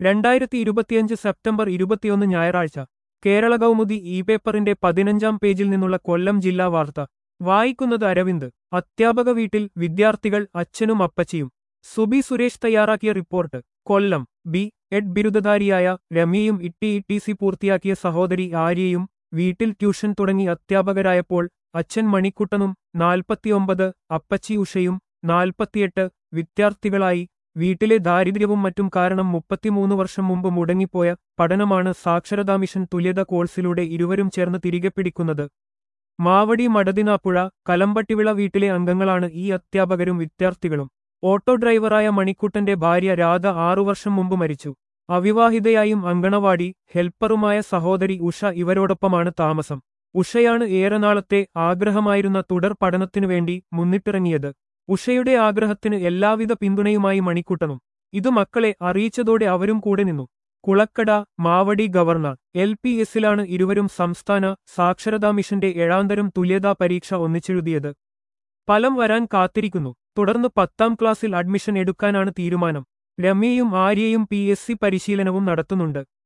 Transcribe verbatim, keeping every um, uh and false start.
രണ്ടായിരത്തി ഇരുപത്തിയഞ്ച് സെപ്റ്റംബർ ഇരുപത്തിയൊന്ന് ഞായറാഴ്ച കേരള കൗമുദി ഇ പേപ്പറിന്റെ പതിനഞ്ചാം പേജിൽ നിന്നുള്ള കൊല്ലം ജില്ലാ വാർത്ത വായിക്കുന്നത് അരവിന്ദ്. അധ്യാപക വീട്ടിൽ വിദ്യാർത്ഥികൾ അച്ഛനും അപ്പച്ചിയും. സുബി സുരേഷ് തയ്യാറാക്കിയ റിപ്പോർട്ട്. കൊല്ലം. ബി എഡ് ബിരുദധാരിയായ രമ്യയും ഇട്ടി ഇ ടി സി പൂർത്തിയാക്കിയ സഹോദരി ആര്യയും വീട്ടിൽ ട്യൂഷൻ തുടങ്ങി അധ്യാപകരായപ്പോൾ അച്ഛൻ മണിക്കുട്ടനും നാൽപ്പത്തിയൊമ്പത്, അപ്പച്ചി ഉഷയും നാൽപ്പത്തിയെട്ട് വിദ്യാർത്ഥികളായി. വീട്ടിലെ ദാരിദ്ര്യവും മറ്റും കാരണം മുപ്പത്തിമൂന്ന് വർഷം മുമ്പ് മുടങ്ങിപ്പോയ പഠനമാണ് സാക്ഷരതാ മിഷൻ തുല്യത കോഴ്സിലൂടെ ഇരുവരും ചേർന്ന് തിരികെ പിടിക്കുന്നത്. മാവടി മടതിനാപ്പുഴ കലമ്പട്ടിവിള വീട്ടിലെ അംഗങ്ങളാണ് ഈ അധ്യാപകരും വിദ്യാർത്ഥികളും. ഓട്ടോ ഡ്രൈവറായ മണിക്കുട്ടന്റെ ഭാര്യ രാധ ആറു വർഷം മുമ്പ് മരിച്ചു. അവിവാഹിതയായും അങ്കണവാടി ഹെൽപ്പറുമായ സഹോദരി ഉഷ ഇവരോടൊപ്പമാണ് താമസം. ഉഷയാണ് ഏറെ നാളത്തെ ആഗ്രഹമായിരുന്ന തുടർ പഠനത്തിനു വേണ്ടി മുന്നിട്ടിറങ്ങിയത്. ഉഷയുടെ ആഗ്രഹത്തിന് എല്ലാവിധ പിന്തുണയുമായി മണിക്കുട്ടനും. ഇത് മക്കളെ അറിയിച്ചതോടെ അവരും കൂടെ നിന്നു. Kulakkada Mavadi governor L P എസിലാണ് ഇരുവരും സംസ്ഥാന സാക്ഷരതാ മിഷന്റെ ഏഴാന്തരം തുല്യതാ പരീക്ഷ ഒന്നിച്ചെഴുതിയത്. ഫലം വരാൻ കാത്തിരിക്കുന്നു. തുടർന്ന് പത്താം ക്ലാസ്സിൽ അഡ്മിഷൻ എടുക്കാനാണ് തീരുമാനം. രമ്യയും ആര്യയും പി എസ് സി പരിശീലനവും നടത്തുന്നുണ്ട്.